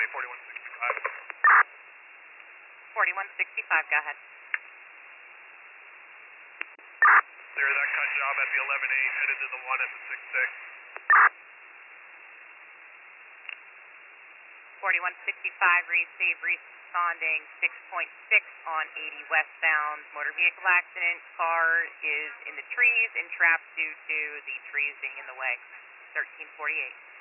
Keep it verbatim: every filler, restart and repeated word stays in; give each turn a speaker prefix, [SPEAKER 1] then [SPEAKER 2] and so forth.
[SPEAKER 1] County, forty-one sixty-five.
[SPEAKER 2] forty-one sixty-five, go ahead.
[SPEAKER 1] Clear that cut job at the eleven eight, headed to the one at the six six.
[SPEAKER 2] forty-one sixty-five, receive, responding six point six on eighty westbound. Motor vehicle accident, car is in the trees and trapped due to the trees being in the way. thirteen forty-eight.